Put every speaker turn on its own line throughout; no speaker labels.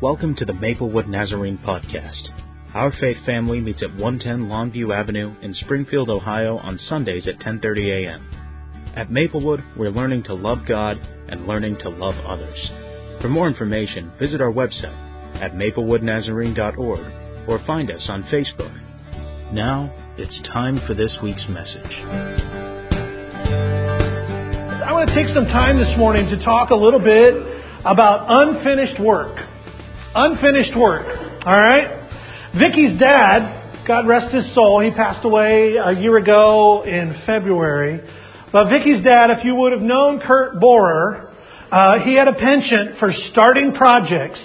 Welcome to the Maplewood Nazarene Podcast. Our faith family meets at 110 Longview Avenue in Springfield, Ohio on Sundays at 10:30 a.m. At Maplewood, we're learning to love God and learning to love others. For more information, visit our website at maplewoodnazarene.org or find us on Facebook. Now, it's time for this week's message.
I want to take some time this morning to talk a little bit about unfinished work. Unfinished work. All right? Vicky's dad, God rest his soul, he passed away a year ago in February. But Vicky's dad, if you would have known Kurt Borer, he had a penchant for starting projects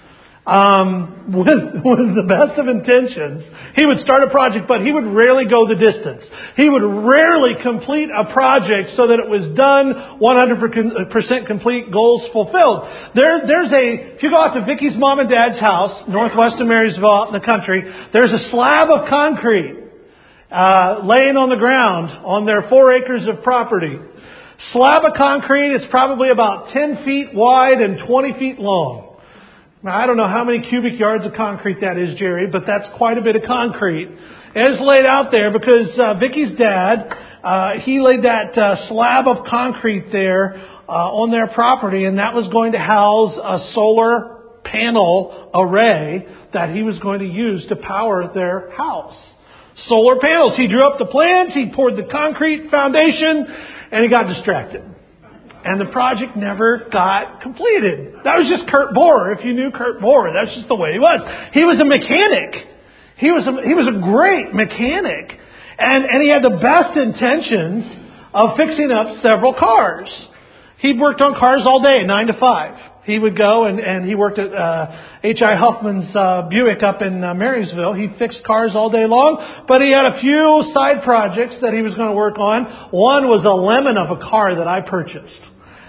with the best of intentions. He would start a project, but he would rarely go the distance. He would rarely complete a project so that it was done 100% complete, goals fulfilled. If you go out to Vicky's mom and dad's house, northwest of Marysville, out in the country, there's a slab of concrete laying on the ground on their 4 acres of property. Slab of concrete, it's probably about 10 feet wide and 20 feet long. Now, I don't know how many cubic yards of concrete that is, Jerry, but that's quite a bit of concrete. It's laid out there because Vicky's dad, he laid that slab of concrete there on their property, and that was going to house a solar panel array that he was going to use to power their house. Solar panels. He drew up the plans, he poured the concrete foundation, and he got distracted. And the project never got completed. That was just Kurt Borer. If you knew Kurt Borer, that's just the way he was. He was a mechanic. He was a great mechanic. And he had the best intentions of fixing up several cars. He worked on cars all day, 9 to 5. He would go and he worked at H.I. Huffman's Buick up in Marysville. He fixed cars all day long, but he had a few side projects that he was going to work on. One was a lemon of a car that I purchased.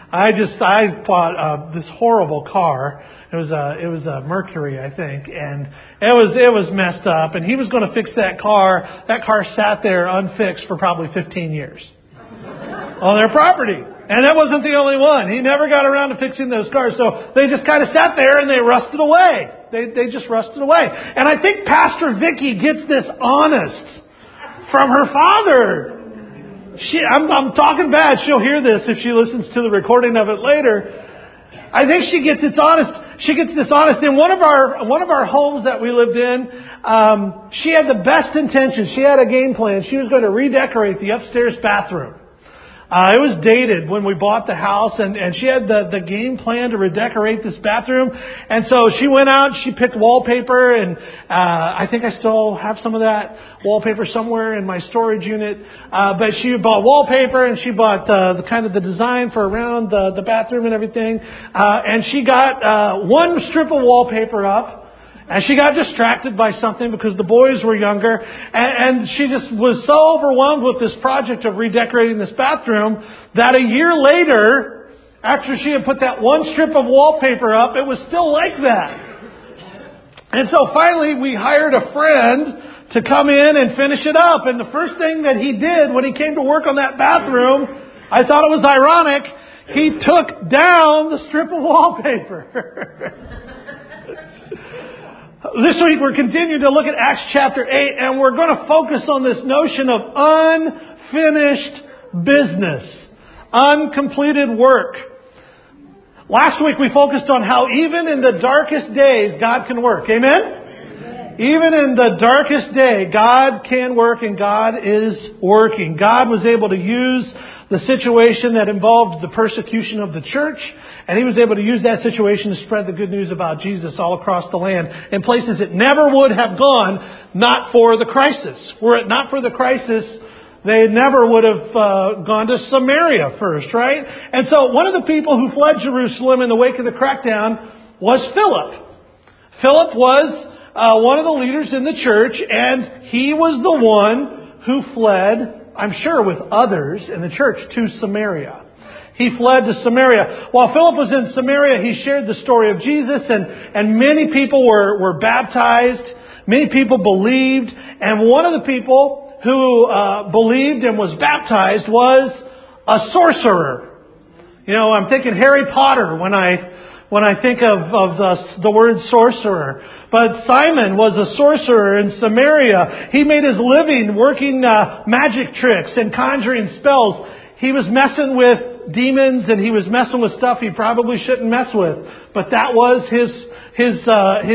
I bought this horrible car. It was a Mercury, I think, and it was messed up. And he was going to fix that car. That car sat there unfixed for probably 15 years on their property. And that wasn't the only one. He never got around to fixing those cars. So they just kind of sat there and they rusted away. They just rusted away. And I think Pastor Vicky gets this honest from her father. I'm talking bad. She'll hear this if she listens to the recording of it later. I think she gets this honest. In one of our homes that we lived in, she had the best intentions. She had a game plan. She was going to redecorate the upstairs bathroom. It was dated when we bought the house, and she had the game plan to redecorate this bathroom. And so she went out, she picked wallpaper, and I think I still have some of that wallpaper somewhere in my storage unit. But she bought wallpaper, and she bought the kind of the design for around the bathroom and everything. And she got one strip of wallpaper up. And she got distracted by something because the boys were younger. And she just was so overwhelmed with this project of redecorating this bathroom that a year later, after she had put that one strip of wallpaper up, it was still like that. And so finally we hired a friend to come in and finish it up. And the first thing that he did when he came to work on that bathroom, I thought it was ironic, he took down the strip of wallpaper. This week we're continuing to look at Acts chapter 8, and we're going to focus on this notion of unfinished business, uncompleted work. Last week we focused on how even in the darkest days God can work. Amen? Even in the darkest day, God can work and God is working. God was able to use the situation that involved the persecution of the church, and He was able to use that situation to spread the good news about Jesus all across the land in places it never would have gone, not for the crisis. Were it not for the crisis, they never would have gone to Samaria first, right? And so one of the people who fled Jerusalem in the wake of the crackdown was Philip. Philip was one of the leaders in the church, and he was the one who fled, I'm sure with others in the church, to Samaria. He fled to Samaria. While Philip was in Samaria, he shared the story of Jesus, and many people were baptized. Many people believed. And one of the people who believed and was baptized was a sorcerer. You know, I'm thinking Harry Potter when I when I think of the word sorcerer. But Simon was a sorcerer in Samaria. He made his living working magic tricks and conjuring spells. He was messing with demons and he was messing with stuff he probably shouldn't mess with. But that was his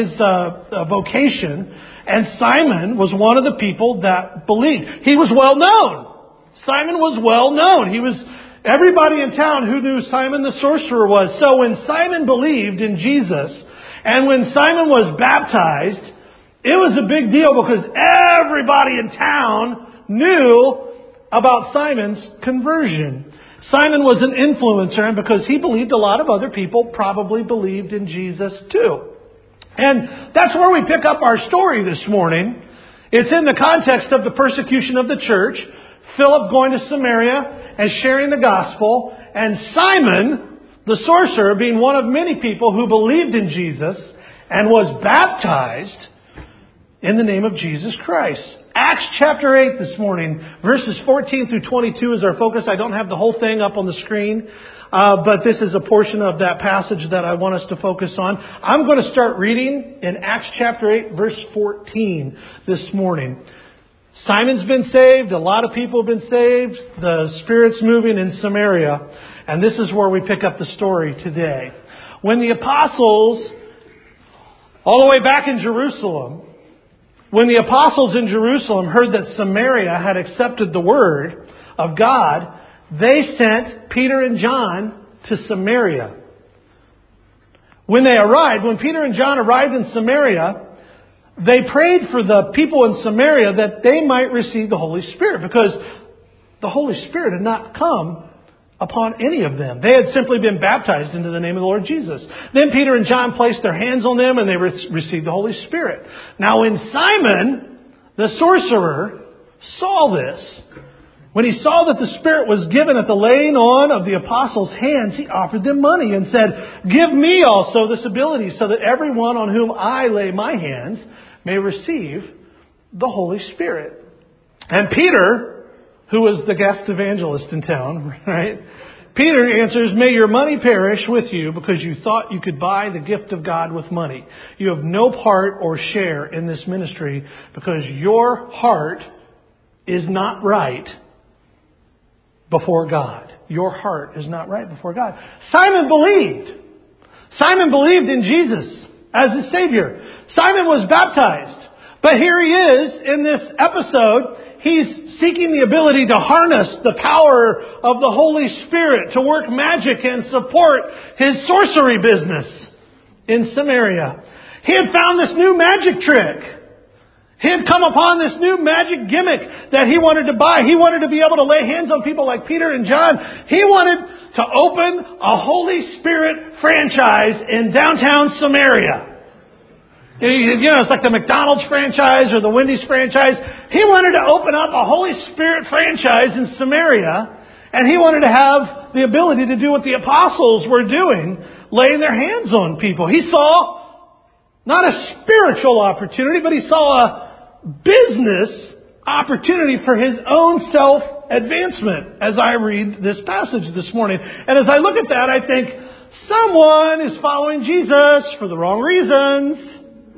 vocation. And Simon was one of the people that believed. He was well known. Simon was well known. He was everybody in town who knew Simon the sorcerer was. So when Simon believed in Jesus and when Simon was baptized, it was a big deal because everybody in town knew about Simon's conversion. Simon was an influencer, and because he believed, a lot of other people probably believed in Jesus too. And that's where we pick up our story this morning. It's in the context of the persecution of the church, Philip going to Samaria and sharing the gospel, and Simon, the sorcerer, being one of many people who believed in Jesus and was baptized in the name of Jesus Christ. Acts chapter 8 this morning, verses 14 through 22 is our focus. I don't have the whole thing up on the screen, but this is a portion of that passage that I want us to focus on. I'm going to start reading in Acts chapter 8, verse 14 this morning. Simon's been saved. A lot of people have been saved. The Spirit's moving in Samaria. And this is where we pick up the story today. When the apostles, all the way back in Jerusalem, when the apostles in Jerusalem heard that Samaria had accepted the word of God, they sent Peter and John to Samaria. When Peter and John arrived in Samaria, they prayed for the people in Samaria that they might receive the Holy Spirit, because the Holy Spirit had not come upon any of them. They had simply been baptized into the name of the Lord Jesus. Then Peter and John placed their hands on them and they received the Holy Spirit. Now when Simon, the sorcerer, saw this, when he saw that the Spirit was given at the laying on of the apostles' hands, he offered them money and said, "Give me also this ability so that everyone on whom I lay my hands may receive the Holy Spirit." And Peter, who was the guest evangelist in town, right? Peter answers, "May your money perish with you because you thought you could buy the gift of God with money. You have no part or share in this ministry because your heart is not right before God." Your heart is not right before God. Simon believed. Simon believed in Jesus as his Savior. Simon was baptized. But here he is in this episode. He's seeking the ability to harness the power of the Holy Spirit to work magic and support his sorcery business in Samaria. He had found this new magic trick. He had come upon this new magic gimmick that he wanted to buy. He wanted to be able to lay hands on people like Peter and John. He wanted to open a Holy Spirit franchise in downtown Samaria. You know, it's like the McDonald's franchise or the Wendy's franchise. He wanted to open up a Holy Spirit franchise in Samaria, and he wanted to have the ability to do what the apostles were doing, laying their hands on people. He saw not a spiritual opportunity, but he saw a business opportunity for his own self-advancement as I read this passage this morning. And as I look at that, I think someone is following Jesus for the wrong reasons.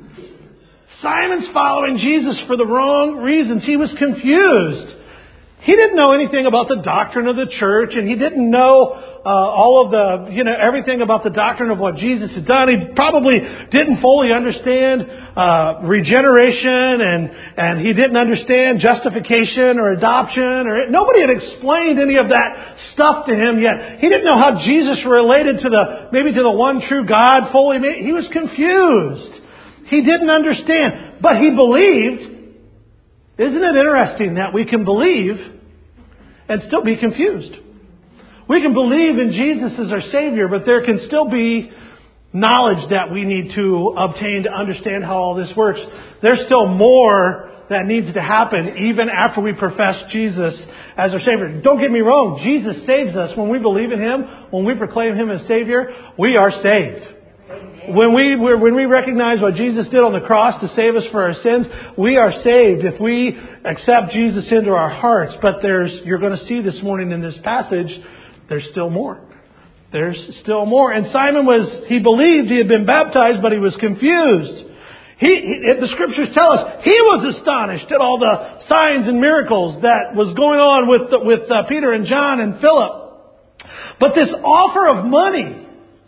Simon's following Jesus for the wrong reasons. He was confused. He didn't know anything about the doctrine of the church, and he didn't know all of the, everything about the doctrine of what Jesus had done. He probably didn't fully understand regeneration, and he didn't understand justification or adoption. Nobody had explained any of that stuff to him yet. He didn't know how Jesus related to the one true God fully. He was confused. He didn't understand, but he believed. Isn't it interesting that we can believe and still be confused? We can believe in Jesus as our Savior, but there can still be knowledge that we need to obtain to understand how all this works. There's still more that needs to happen even after we profess Jesus as our Savior. Don't get me wrong, Jesus saves us. When we believe in Him, when we proclaim Him as Savior, we are saved. When we recognize what Jesus did on the cross to save us for our sins, we are saved if we accept Jesus into our hearts. But you're going to see this morning in this passage, there's still more. There's still more. And Simon he believed he had been baptized, but he was confused. The scriptures tell us he was astonished at all the signs and miracles that was going on with Peter and John and Philip. But this offer of money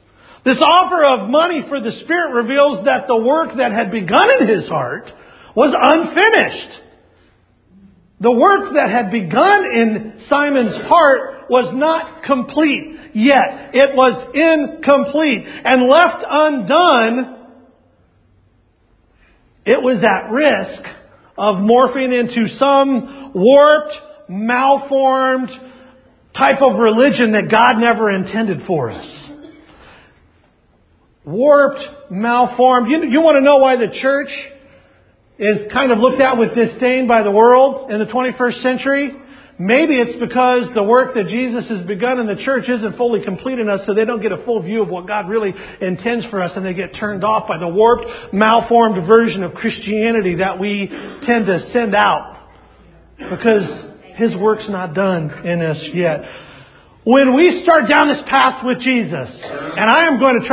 for the Spirit reveals that the work that had begun in his heart was unfinished. The work that had begun in Simon's heart was not complete yet. It was incomplete. And left undone, it was at risk of morphing into some warped, malformed type of religion that God never intended for us. Warped, malformed. You want to know why the church is kind of looked at with disdain by the world in the 21st century? Maybe it's because the work that Jesus has begun in the church isn't fully complete in us, so they don't get a full view of what God really intends for us, and they get turned off by the warped, malformed version of Christianity that we tend to send out because His work's not done in us yet. When we start down this path with Jesus, and I am going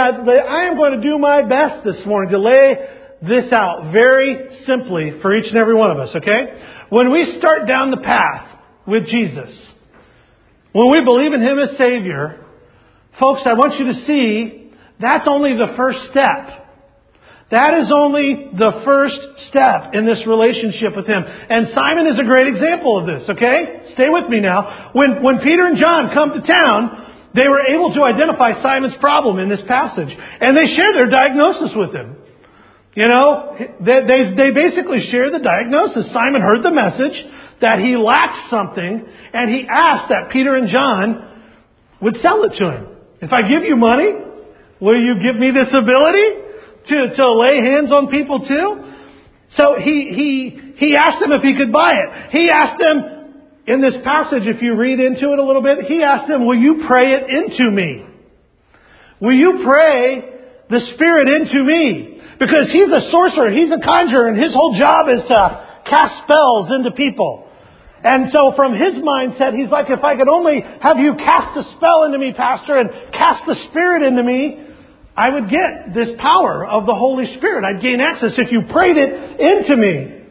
to do my best this morning to lay this out very simply for each and every one of us, okay? When we start down the path with Jesus, when we believe in Him as Savior, folks, I want you to see that's only the first step. That is only the first step in this relationship with Him. And Simon is a great example of this, okay? Stay with me now. When Peter and John come to town, they were able to identify Simon's problem in this passage. And they share their diagnosis with him. You know, they basically share the diagnosis. Simon heard the message that he lacked something, and he asked that Peter and John would sell it to him. If I give you money, will you give me this ability to lay hands on people too? So he asked them if he could buy it. He asked them, in this passage, if you read into it a little bit, he asked them, will you pray it into me? Will you pray the Spirit into me? Because he's a sorcerer, he's a conjurer, and his whole job is to cast spells into people. And so from his mindset, he's like, if I could only have you cast a spell into me, Pastor, and cast the Spirit into me, I would get this power of the Holy Spirit. I'd gain access if you prayed it into me.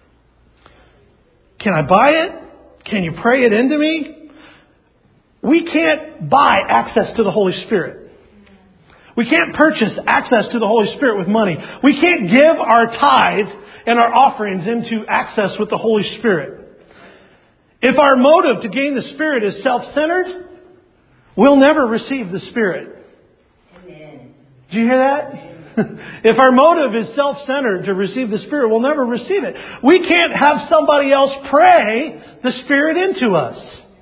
Can I buy it? Can you pray it into me? We can't buy access to the Holy Spirit. We can't purchase access to the Holy Spirit with money. We can't give our tithe and our offerings into access with the Holy Spirit. If our motive to gain the Spirit is self-centered, we'll never receive the Spirit. Amen. Do you hear that? If our motive is self-centered to receive the Spirit, we'll never receive it. We can't have somebody else pray the Spirit into us.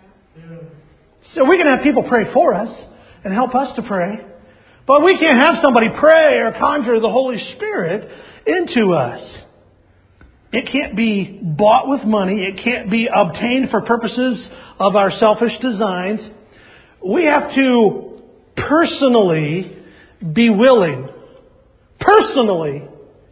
So we can have people pray for us and help us to pray. But we can't have somebody pray or conjure the Holy Spirit into us. It can't be bought with money. It can't be obtained for purposes of our selfish designs. We have to personally be willing. Personally,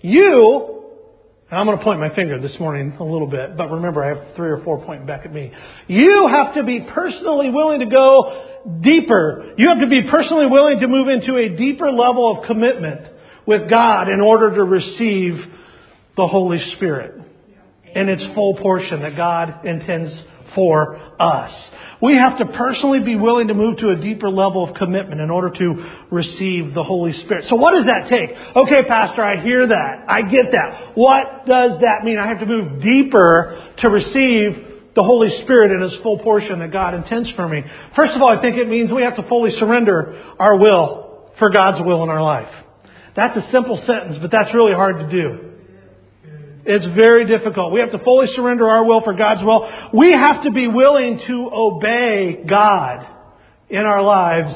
and I'm going to point my finger this morning a little bit, but remember I have 3 or 4 pointing back at me. You have to be personally willing to go deeper. You have to be personally willing to move into a deeper level of commitment with God in order to receive the Holy Spirit in its full portion that God intends for us. We have to personally be willing to move to a deeper level of commitment in order to receive the Holy Spirit. So what does that take? Okay, Pastor, I hear that. I get that. What does that mean? I have to move deeper to receive the Holy Spirit in His full portion that God intends for me. First of all, I think it means we have to fully surrender our will for God's will in our life. That's a simple sentence, but that's really hard to do. It's very difficult. We have to fully surrender our will for God's will. We have to be willing to obey God in our lives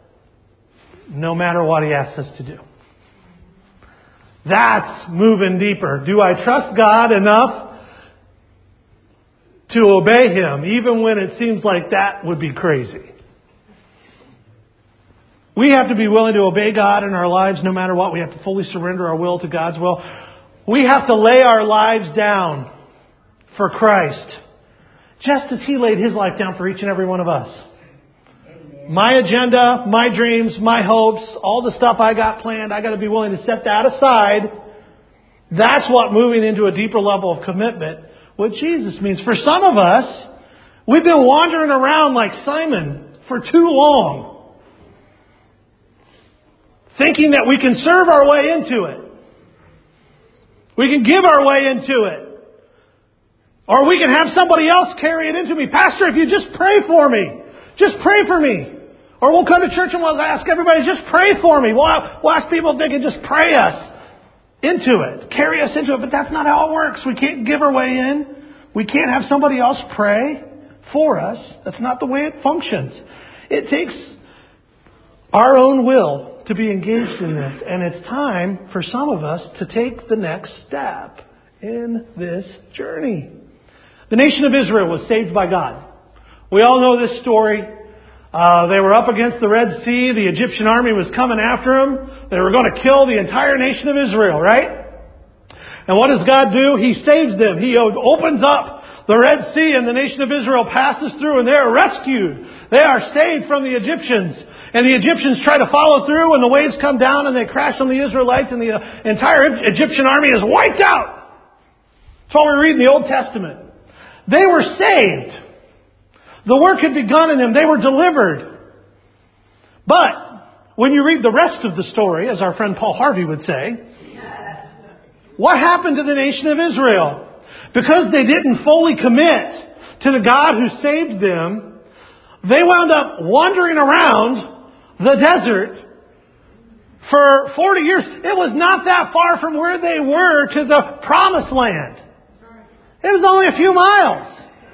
no matter what He asks us to do. That's moving deeper. Do I trust God enough to obey Him, even when it seems like that would be crazy? We have to be willing to obey God in our lives no matter what. We have to fully surrender our will to God's will. We have to lay our lives down for Christ, just as He laid His life down for each and every one of us. Amen. My agenda, my dreams, my hopes, all the stuff I got planned, I got to be willing to set that aside. That's what moving into a deeper level of commitment with Jesus means. For some of us, we've been wandering around like Simon for too long, thinking that we can serve our way into it. We can give our way into it. Or we can have somebody else carry it into me. Pastor, if you just pray for me. Just pray for me. Or we'll come to church and we'll ask everybody, just pray for me. We'll ask people if they can just pray us into it. Carry us into it. But that's not how it works. We can't give our way in. We can't have somebody else pray for us. That's not the way it functions. It takes our own will to be engaged in this. And it's time for some of us to take the next step in this journey. The nation of Israel was saved by God. We all know this story. They were up against the Red Sea. The Egyptian army was coming after them. They were going to kill the entire nation of Israel, right? And what does God do? He saves them. He opens up the Red Sea and the nation of Israel passes through and they are rescued. They are saved from the Egyptians. And the Egyptians try to follow through and the waves come down and they crash on the Israelites and the entire Egyptian army is wiped out. That's what we read in the Old Testament. They were saved. The work had begun in them. They were delivered. But when you read the rest of the story, as our friend Paul Harvey would say, what happened to the nation of Israel? Because they didn't fully commit to the God who saved them, they wound up wandering around the desert for 40 years. It was not that far from where they were to the promised land. It was only a few miles.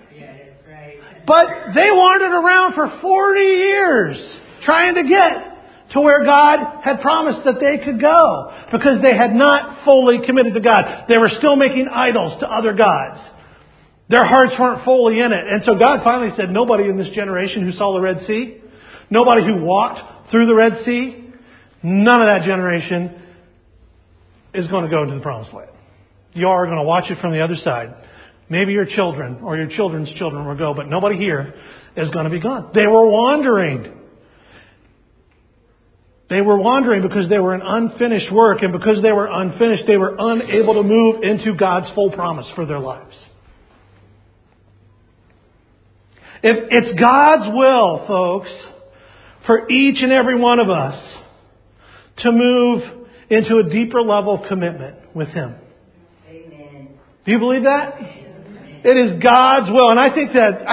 But they wandered around for 40 years trying to get to where God had promised that they could go. Because they had not fully committed to God. They were still making idols to other gods. Their hearts weren't fully in it. And so God finally said, nobody in this generation who saw the Red Sea, nobody who walked through the Red Sea, none of that generation is going to go into the promised land. You are going to watch it from the other side. Maybe your children or your children's children will go, but nobody here is going to be gone. They were wandering. They were wandering because they were an unfinished work, and because they were unfinished, they were unable to move into God's full promise for their lives. If it's God's will, folks, for each and every one of us to move into a deeper level of commitment with Him. Amen. Do you believe that? It is God's will. And I think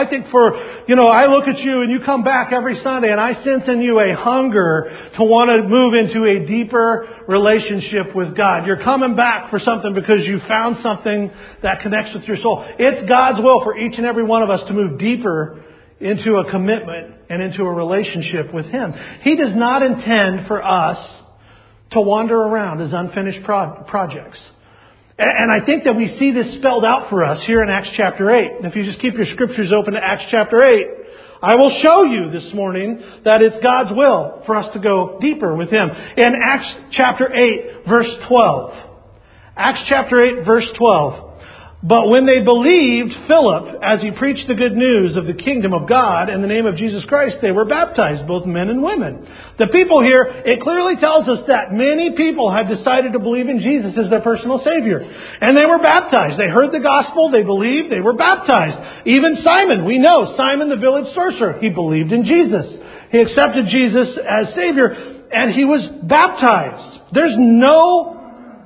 I look at you and you come back every Sunday and I sense in you a hunger to want to move into a deeper relationship with God. You're coming back for something because you found something that connects with your soul. It's God's will for each and every one of us to move deeper into a commitment and into a relationship with Him. He does not intend for us to wander around as unfinished projects. And I think that we see this spelled out for us here in Acts chapter 8. If you just keep your scriptures open to Acts chapter 8, I will show you this morning that it's God's will for us to go deeper with Him. In Acts chapter 8, verse 12. Acts chapter 8, verse 12. But when they believed Philip as he preached the good news of the kingdom of God in the name of Jesus Christ, they were baptized, both men and women. The people here, it clearly tells us that many people had decided to believe in Jesus as their personal Savior. And they were baptized. They heard the gospel, they believed, they were baptized. Even Simon, we know, Simon the village sorcerer, he believed in Jesus. He accepted Jesus as Savior and he was baptized. There's no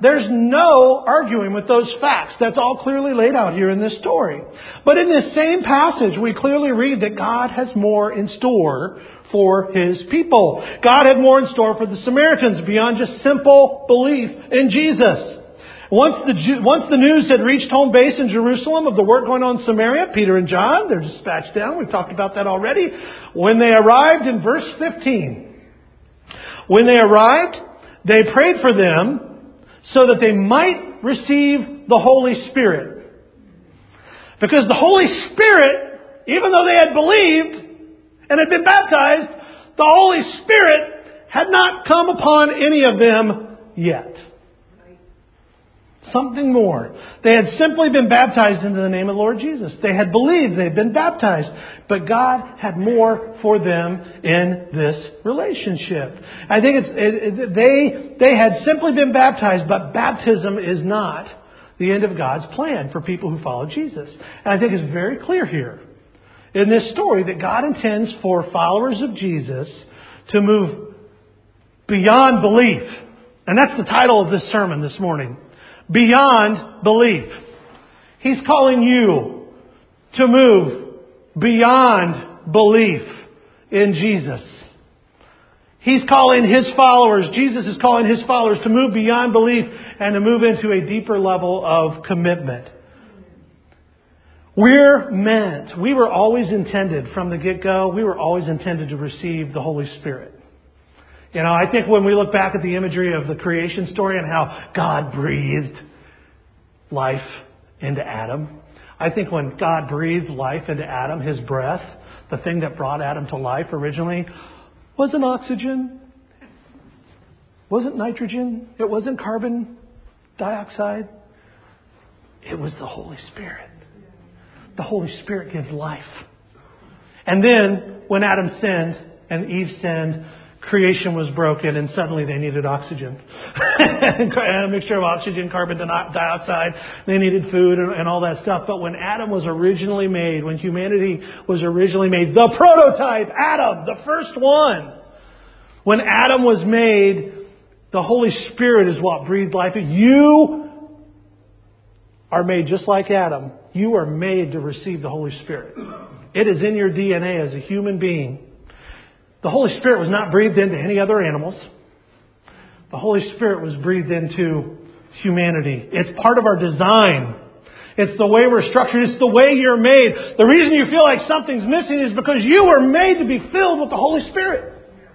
arguing with those facts. That's all clearly laid out here in this story. But in this same passage, we clearly read that God has more in store for His people. God had more in store for the Samaritans beyond just simple belief in Jesus. Once the news had reached home base in Jerusalem of the work going on in Samaria, Peter and John, they're dispatched down. We've talked about that already. When they arrived in verse 15, when they arrived, they prayed for them so that they might receive the Holy Spirit. Because the Holy Spirit, even though they had believed and had been baptized, the Holy Spirit had not come upon any of them yet. Something more. They had simply been baptized into the name of the Lord Jesus. They had believed. They had been baptized. But God had more for them in this relationship. I think they had simply been baptized, but baptism is not the end of God's plan for people who follow Jesus. And I think it's very clear here in this story that God intends for followers of Jesus to move beyond belief. And that's the title of this sermon this morning. Beyond belief. He's calling you to move beyond belief in Jesus. He's calling His followers, Jesus is calling His followers to move beyond belief and to move into a deeper level of commitment. We were always intended from the get-go, we were always intended to receive the Holy Spirit. You know, I think when we look back at the imagery of the creation story and how God breathed life into Adam, I think when God breathed life into Adam, His breath, the thing that brought Adam to life originally, wasn't oxygen, wasn't nitrogen, it wasn't carbon dioxide. It was the Holy Spirit. The Holy Spirit gives life. And then when Adam sinned and Eve sinned, creation was broken and suddenly they needed oxygen. A mixture of oxygen, carbon dioxide. They needed food and all that stuff. But when Adam was originally made, when humanity was originally made, the prototype, Adam, the first one. When Adam was made, the Holy Spirit is what breathed life. You are made just like Adam. You are made to receive the Holy Spirit. It is in your DNA as a human being. The Holy Spirit was not breathed into any other animals. The Holy Spirit was breathed into humanity. It's part of our design. It's the way we're structured. It's the way you're made. The reason you feel like something's missing is because you were made to be filled with the Holy Spirit.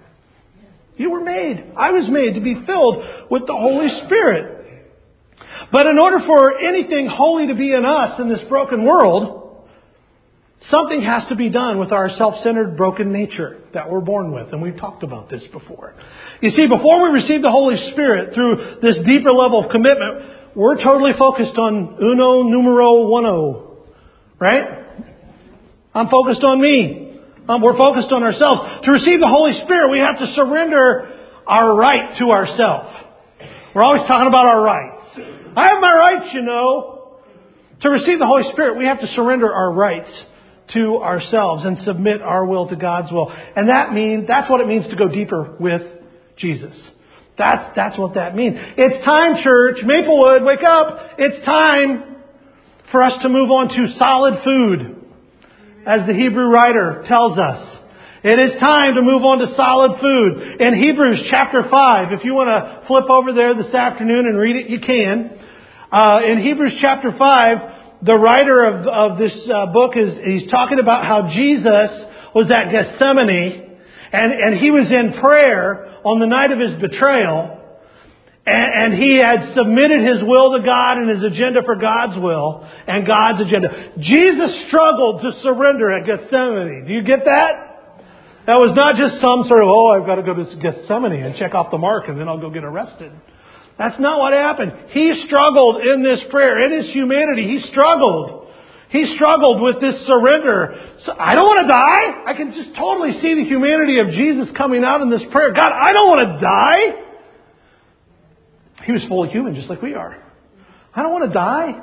You were made. I was made to be filled with the Holy Spirit. But in order for anything holy to be in us in this broken world, something has to be done with our self-centered, broken nature that we're born with. And we've talked about this before. You see, before we receive the Holy Spirit through this deeper level of commitment, we're totally focused on uno, numero, uno. Right? I'm focused on me. We're focused on ourselves. To receive the Holy Spirit, we have to surrender our right to ourselves. We're always talking about our rights. I have my rights, you know. To receive the Holy Spirit, we have to surrender our rights to ourselves and submit our will to God's will. And that's what it means to go deeper with Jesus. That's what that means. It's time, church. Maplewood, wake up. It's time for us to move on to solid food, as the Hebrew writer tells us. It is time to move on to solid food. In Hebrews chapter 5, if you want to flip over there this afternoon and read it, you can. In Hebrews chapter 5, the writer of this book he's talking about how Jesus was at Gethsemane and he was in prayer on the night of his betrayal. And he had submitted his will to God and his agenda for God's will and God's agenda. Jesus struggled to surrender at Gethsemane. Do you get that? That was not just some sort of, I've got to go to Gethsemane and check off the mark and then I'll go get arrested. That's not what happened. He struggled in this prayer. In his humanity, he struggled. He struggled with this surrender. So I don't want to die. I can just totally see the humanity of Jesus coming out in this prayer. God, I don't want to die. He was fully human, just like we are. I don't want to die.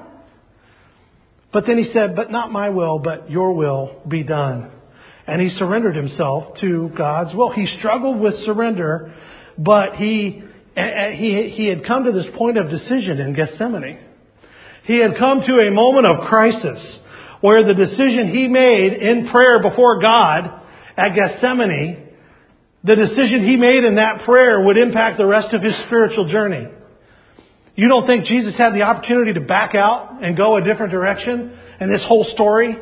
But then he said, but not my will, but your will be done. And he surrendered himself to God's will. He struggled with surrender, but he had come to this point of decision in Gethsemane. He had come to a moment of crisis where the decision he made in prayer before God at Gethsemane, the decision he made in that prayer would impact the rest of his spiritual journey. You don't think Jesus had the opportunity to back out and go a different direction and this whole story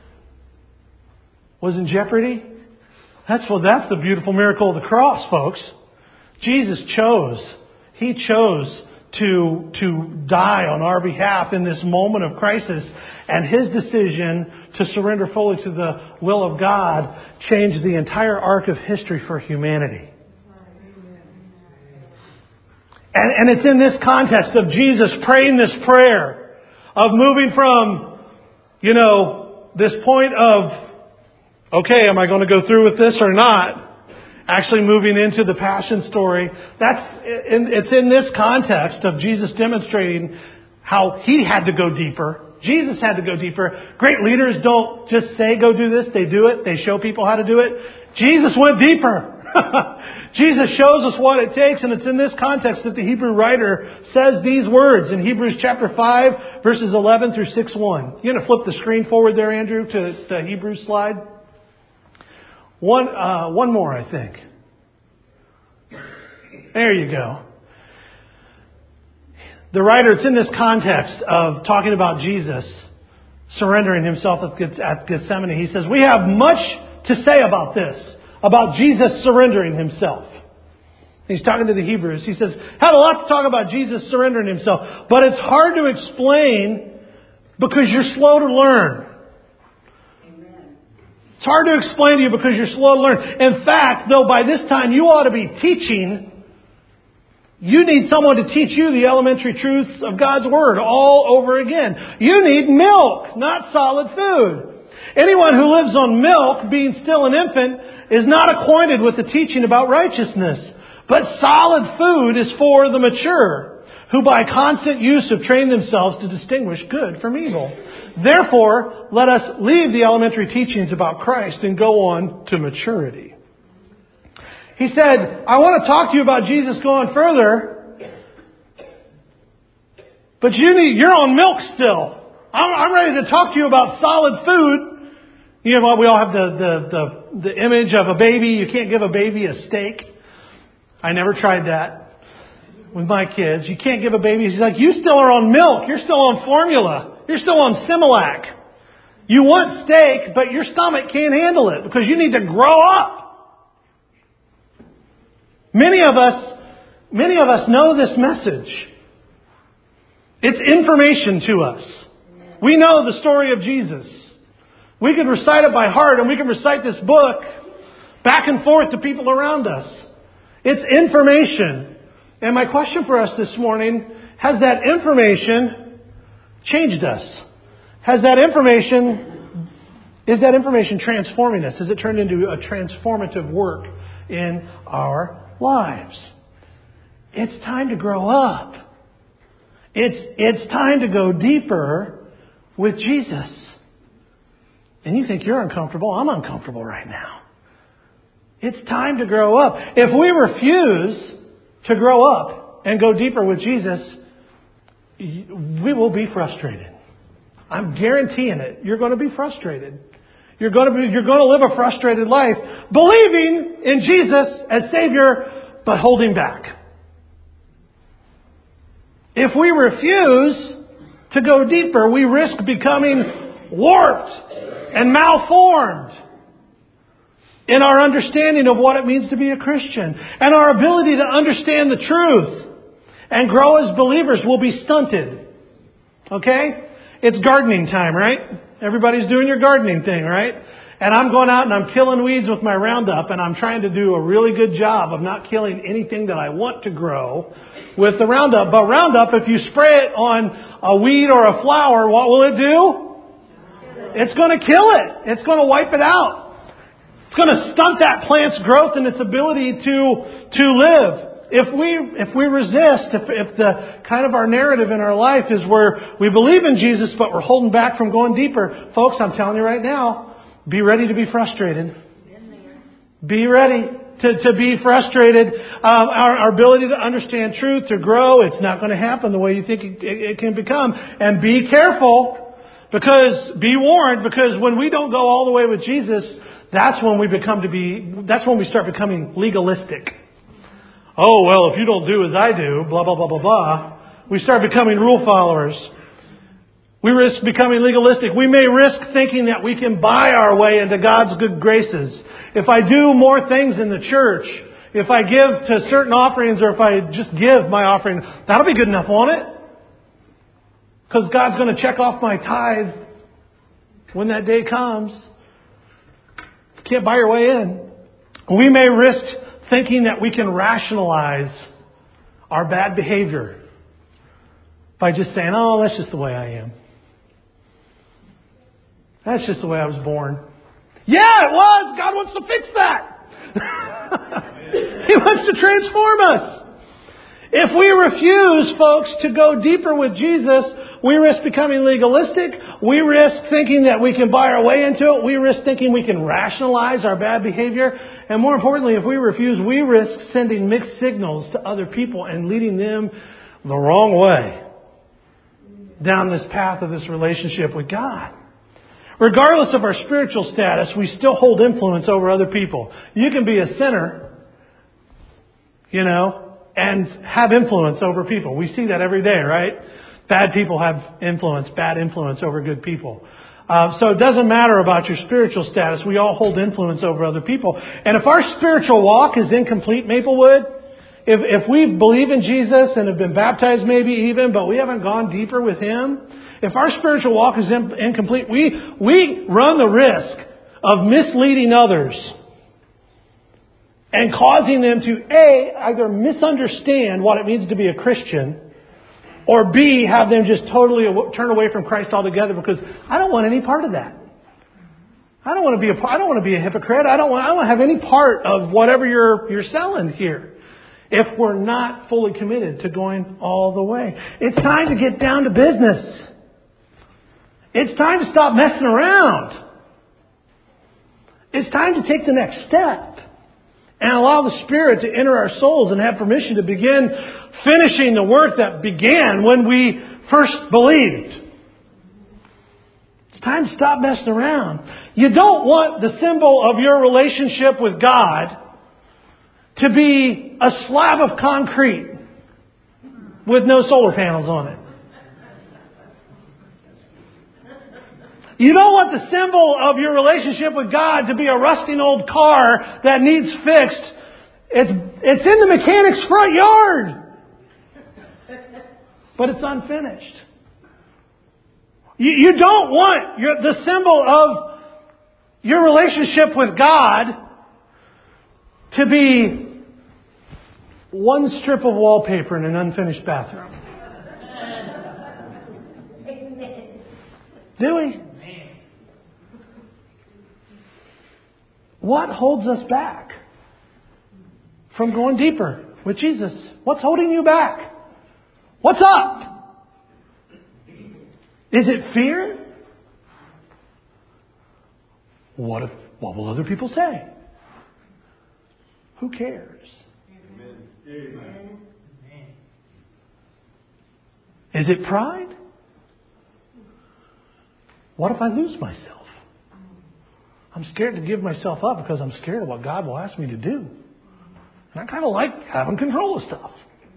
was in jeopardy? That's the beautiful miracle of the cross, folks. Jesus chose. He chose to die on our behalf in this moment of crisis. And His decision to surrender fully to the will of God changed the entire arc of history for humanity. And it's in this context of Jesus praying this prayer, of moving from, this point of, okay, am I going to go through with this or not? Actually moving into the Passion story. It's in this context of Jesus demonstrating how He had to go deeper. Jesus had to go deeper. Great leaders don't just say, go do this. They do it. They show people how to do it. Jesus went deeper. Jesus shows us what it takes, and it's in this context that the Hebrew writer says these words in Hebrews chapter 5, verses 11 through 6:1. You're going to flip the screen forward there, Andrew, to the Hebrews slide. One more, I think. There you go. The writer, it's in this context of talking about Jesus surrendering Himself at Gethsemane. He says, we have much to say about this, about Jesus surrendering Himself. He's talking to the Hebrews. He says, had a lot to talk about Jesus surrendering Himself, but it's hard to explain because you're slow to learn. It's hard to explain to you because you're slow to learn. In fact, though, by this time you ought to be teaching. You need someone to teach you the elementary truths of God's Word all over again. You need milk, not solid food. Anyone who lives on milk, being still an infant, is not acquainted with the teaching about righteousness. But solid food is for the mature, who by constant use have trained themselves to distinguish good from evil. Therefore, let us leave the elementary teachings about Christ and go on to maturity. He said, I want to talk to you about Jesus going further, but you're on milk still. I'm ready to talk to you about solid food. We all have the image of a baby. You can't give a baby a steak. I never tried that with my kids. You can't give a baby. He's like, you still are on milk. You're still on formula. You're still on Similac. You want steak, but your stomach can't handle it because you need to grow up. Many of us know this message. It's information to us. We know the story of Jesus. We can recite it by heart, and we can recite this book back and forth to people around us. It's information. And my question for us this morning, has that information changed us? Is that information transforming us? Has it turned into a transformative work in our lives? It's time to grow up. It's time to go deeper with Jesus. And you think you're uncomfortable. I'm uncomfortable right now. It's time to grow up. If we refuse to grow up and go deeper with Jesus, we will be frustrated. I'm guaranteeing it. You're going to be frustrated. You're going to live a frustrated life, believing in Jesus as Savior, but holding back. If we refuse to go deeper, we risk becoming warped and malformed in our understanding of what it means to be a Christian. And our ability to understand the truth and grow as believers will be stunted. Okay? It's gardening time, right? Everybody's doing your gardening thing, right? And I'm going out and I'm killing weeds with my Roundup, and I'm trying to do a really good job of not killing anything that I want to grow with the Roundup. But Roundup, if you spray it on a weed or a flower, what will it do? It's going to kill it. It's going to wipe it out. It's going to stunt that plant's growth and its ability to live. If we resist, if the kind of our narrative in our life is where we believe in Jesus, but we're holding back from going deeper, folks, I'm telling you right now, be ready to be frustrated. Be ready to be frustrated. Our ability to understand truth, to grow, it's not going to happen the way you think it can become. And be careful, be warned, because when we don't go all the way with Jesus, that's when we start becoming legalistic. Oh, well, if you don't do as I do, blah, blah, blah, blah, blah. We start becoming rule followers. We risk becoming legalistic. We may risk thinking that we can buy our way into God's good graces. If I do more things in the church, if I give to certain offerings, or if I just give my offering, that'll be good enough, won't it? Because God's going to check off my tithe when that day comes. You can't buy your way in. We may risk thinking that we can rationalize our bad behavior by just saying, oh, that's just the way I am. That's just the way I was born. Yeah, it was. God wants to fix that. He wants to transform us. If we refuse, folks, to go deeper with Jesus, we risk becoming legalistic. We risk thinking that we can buy our way into it. We risk thinking we can rationalize our bad behavior. And more importantly, if we refuse, we risk sending mixed signals to other people and leading them the wrong way down this path of this relationship with God. Regardless of our spiritual status, we still hold influence over other people. You can be a sinner, and have influence over people. We see that every day, right? Bad people have bad influence over good people. So it doesn't matter about your spiritual status. We all hold influence over other people. And if our spiritual walk is incomplete, Maplewood, if we believe in Jesus and have been baptized maybe even, but we haven't gone deeper with Him, if our spiritual walk is incomplete, we run the risk of misleading others and causing them to, A, either misunderstand what it means to be a Christian, or B, have them just totally turn away from Christ altogether because I don't want any part of that. I don't want to be a hypocrite. I don't want to have any part of whatever you're selling here. If we're not fully committed to going all the way. It's time to get down to business. It's time to stop messing around. It's time to take the next step and allow the Spirit to enter our souls and have permission to begin finishing the work that began when we first believed. It's time to stop messing around. You don't want the symbol of your relationship with God to be a slab of concrete with no solar panels on it. You don't want the symbol of your relationship with God to be a rusting old car that needs fixed. It's in the mechanic's front yard, but it's unfinished. You don't want the symbol of your relationship with God to be one strip of wallpaper in an unfinished bathroom. Do we? What holds us back from going deeper with Jesus? What's holding you back? What's up? Is it fear? What will other people say? Who cares? Amen. Is it pride? What if I lose myself? I'm scared to give myself up because I'm scared of what God will ask me to do. And I kind of like having control of stuff.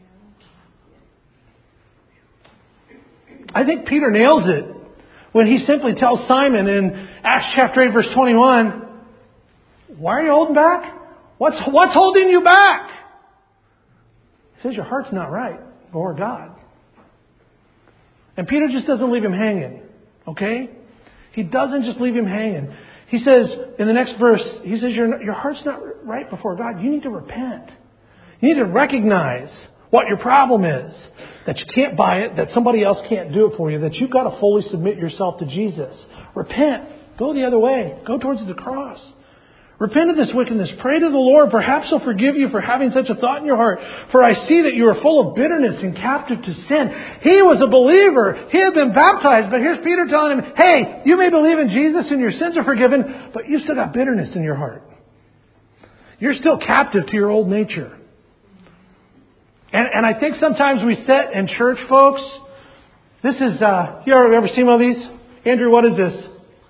I think Peter nails it when he simply tells Simon in Acts chapter 8 verse 21, why are you holding back? What's holding you back? He says your heart's not right before God. And Peter just doesn't leave him hanging. Okay? He doesn't just leave him hanging. He says, in the next verse, he says, your heart's not right before God. You need to repent. You need to recognize what your problem is. That you can't buy it, that somebody else can't do it for you, that you've got to fully submit yourself to Jesus. Repent. Go the other way. Go towards the cross. Repent of this wickedness. Pray to the Lord. Perhaps He'll forgive you for having such a thought in your heart. For I see that you are full of bitterness and captive to sin. He was a believer. He had been baptized. But here's Peter telling him, hey, you may believe in Jesus and your sins are forgiven, but you've still got bitterness in your heart. You're still captive to your old nature. And I think sometimes we sit in church, folks. This is, you ever seen one of these? Andrew, what is this?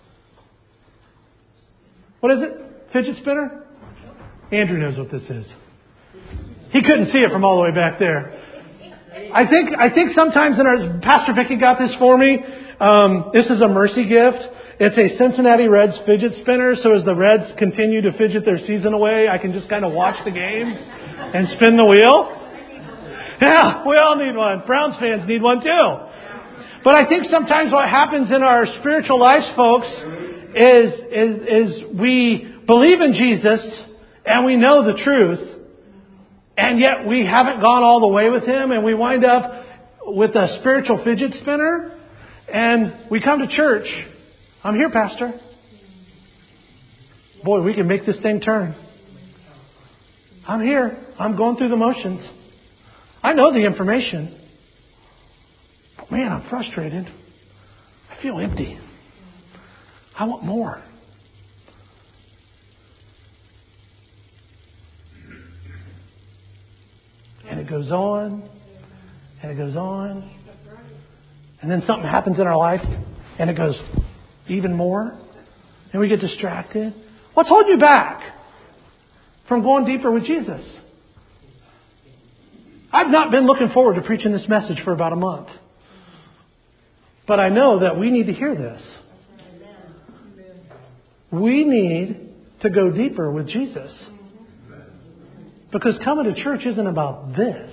What is it? Fidget spinner? Andrew knows what this is. He couldn't see it from all the way back there. I think sometimes Pastor Vicky got this for me. This is a mercy gift. It's a Cincinnati Reds fidget spinner. So as the Reds continue to fidget their season away, I can just kind of watch the game and spin the wheel. Yeah, we all need one. Browns fans need one too. But I think sometimes what happens in our spiritual lives, folks, is we believe in Jesus and we know the truth, And yet we haven't gone all the way with Him, and we wind up with a spiritual fidget spinner, and we come to church. I'm here, Pastor. Boy, we can make this thing turn. I'm here. I'm going through the motions. I know the information. But man, I'm frustrated. I feel empty. I want more. And it goes on. And it goes on. And then something happens in our life. And it goes even more. And we get distracted. What's holding you back from going deeper with Jesus? I've not been looking forward to preaching this message for about a month. But I know that we need to hear this. We need to go deeper with Jesus. Because coming to church isn't about this.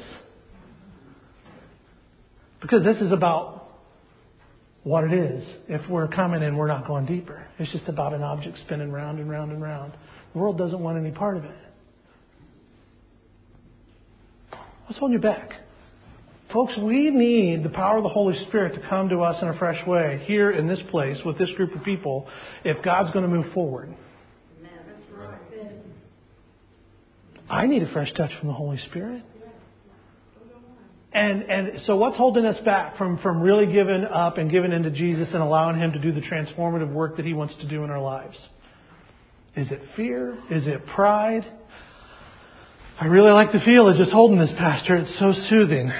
Because this is about what it is. If we're coming and we're not going deeper. It's just about an object spinning round and round and round. The world doesn't want any part of it. What's holding you back? Folks, we need the power of the Holy Spirit to come to us in a fresh way here in this place with this group of people if God's going to move forward. I need a fresh touch from the Holy Spirit. And so what's holding us back from really giving up and giving into Jesus and allowing Him to do the transformative work that He wants to do in our lives? Is it fear? Is it pride? I really like the feel of just holding this, Pastor. It's so soothing.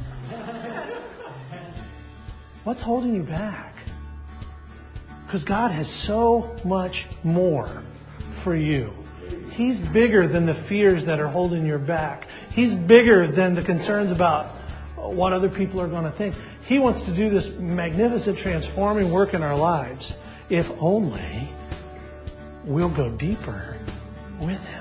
What's holding you back? Because God has so much more for you. He's bigger than the fears that are holding you back. He's bigger than the concerns about what other people are going to think. He wants to do this magnificent transforming work in our lives if only we'll go deeper with Him.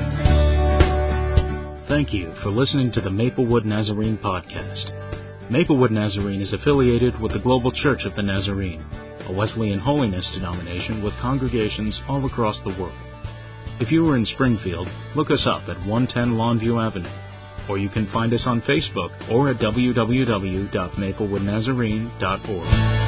Thank you for listening to the Maplewood Nazarene podcast. Maplewood Nazarene is affiliated with the Global Church of the Nazarene, a Wesleyan holiness denomination with congregations all across the world. If you are in Springfield, look us up at 110 Longview Avenue, or you can find us on Facebook or at www.maplewoodnazarene.org.